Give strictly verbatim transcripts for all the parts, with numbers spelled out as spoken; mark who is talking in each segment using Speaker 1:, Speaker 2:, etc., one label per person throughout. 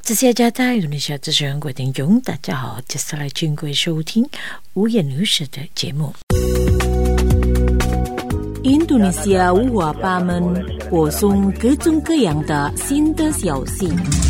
Speaker 1: 这些家在印度尼西亚之声各位听众大家好，接下来请各位收听无言女士的节目。印度尼西亚五花八门，播送各种各样的新的消息。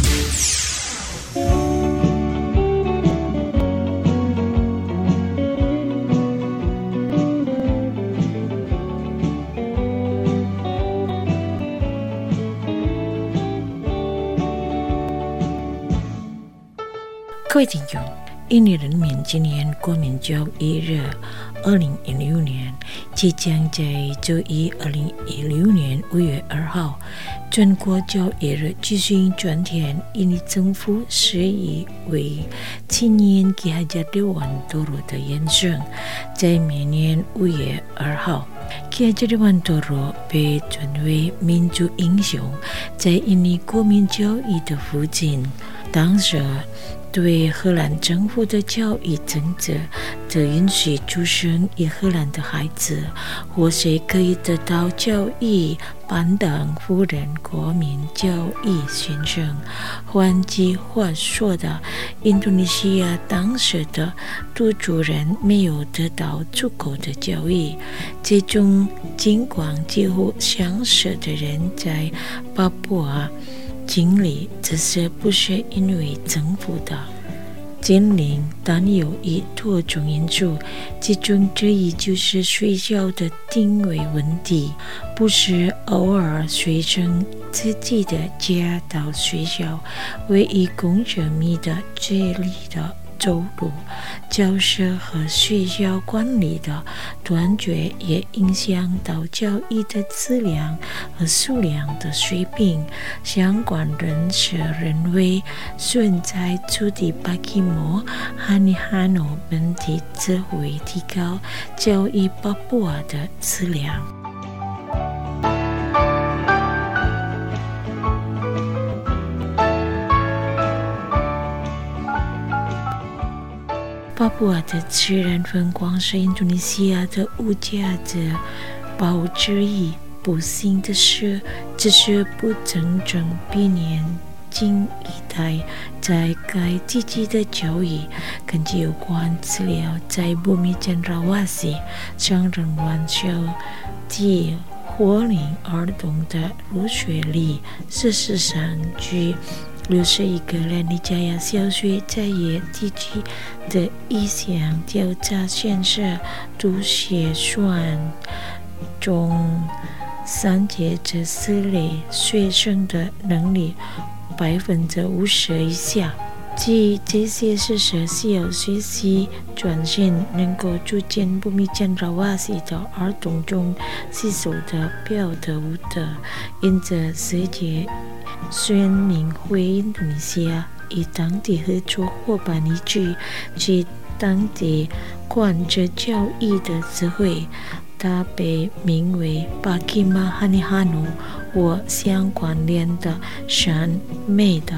Speaker 1: 各位听众，印尼人民今年国民教育日二零一六年即将在周一二零一六年五月二号全国教育日举行专天。印尼政府是以为青年几हजार六万多人的延伸，在明年五月二号几हजार六万多人被尊为民族英雄，在印尼国民教育的附近。当时对荷兰政府的教育政策则允许出生于荷兰的孩子或谁可以得到教育班等夫人国民教育学生。换句话说的，印度尼西亚当时的土著人没有得到足够的教育。这种情况几乎相似的人在巴布亚经历，这是不是因为政府的禁令，但有一多种因素，其中之一就是学校的定位问题，不是偶尔学生自己的家到学校，唯一公正密的这里的走路，教师和学校管理的断绝也影响到教育的质量和数量的水平。相关人士认为，存在主的巴基莫哈尼哈诺问题只会提高教育巴布亚的质量。巴布亚的自然风光是印度尼西亚的无价的宝之一。不幸的是，这是不真正避免近一代在该地区的教育。根据有关资料，在布米真拉瓦西上人玩笑及活龄儿童的入学率，事实上据六十一个人的家亚小学在野地区的一项调查显示，读写算中三节至四类学生的能力百分之五十以下。即这些事实需要学习专心，能够逐渐不米真拉瓦西的儿童中吸收的表达无的。因此世界宣明会印度尼西亚与当地合作伙伴一致去当地管制教育的智慧，它被名为巴基马哈尼哈努或相关联的善美的。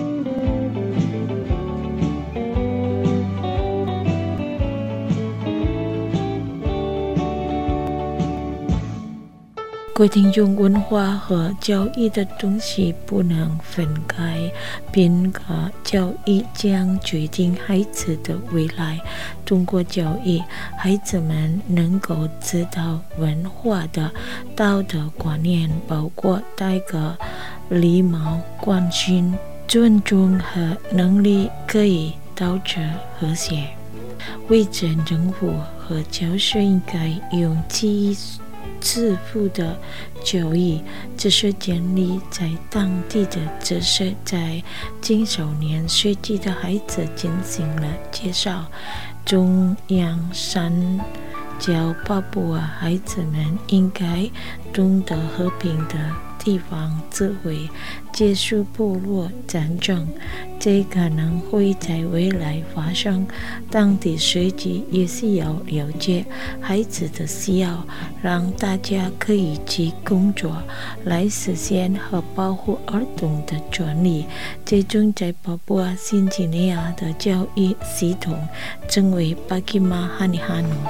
Speaker 1: 各位听众，文化和教育的东西不能分开，并个教育将决定孩子的未来。通过教育，孩子们能够知道文化的道德观念，包括大个礼貌、关心、尊重和能力，可以导致和谐。为政政府和教师应该用其自负的教育，这是建立在当地的知识，在青少年时期的孩子进行了介绍。中央山教巴布亚孩子们应该懂得和平的地方智慧，结束部落战争，这可能会在未来发生。当地设计也是要了解孩子的需要，让大家可以去工作，来实现和保护儿童的权利。最终在巴布亚新几内亚的教育系统成为巴基马哈尼哈努。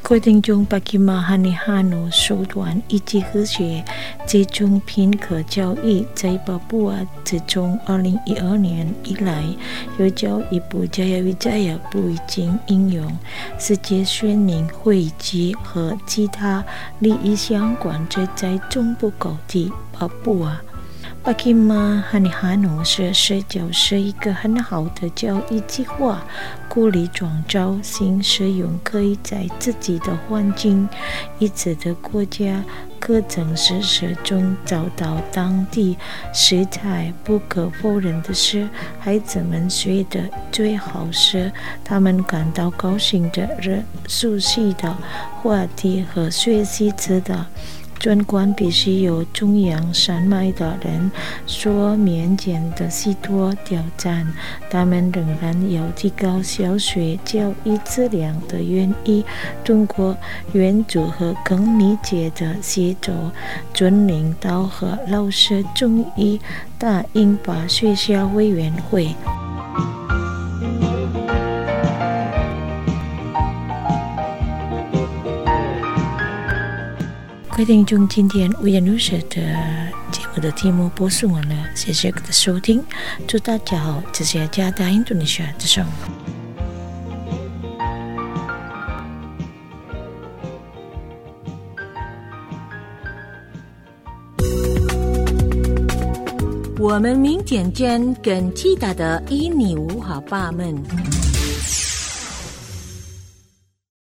Speaker 1: 各位听众，巴基马哈尼哈努手段以及和谐这种品格教育在巴布亚自从二零一二年以来，由教育部加亚维加亚部已经应用，世界宣明会籍和其他利益相关者在中部高地巴布亚。巴基马哈尼哈努是社交是一个很好的教育计划，鼓励创造性使用可以在自己的环境、一致的国家课程实施中找到当地食材。不可否认的是，孩子们学的最好是他们感到高兴的人、熟悉的话题和学习知道。尽管必须有中央山脉的人所面前的许多挑战，他们仍然有提高小学教育质量的原因，通过援助和更密切的协作，准领导和老师终于答应把学校委员会各位听众，今天无言如是的节目的题目播送完了，谢谢各位的收听，祝大家好，这是加拿大印度尼西亚的生活。我们明天见，更其他的印尼文化吧们。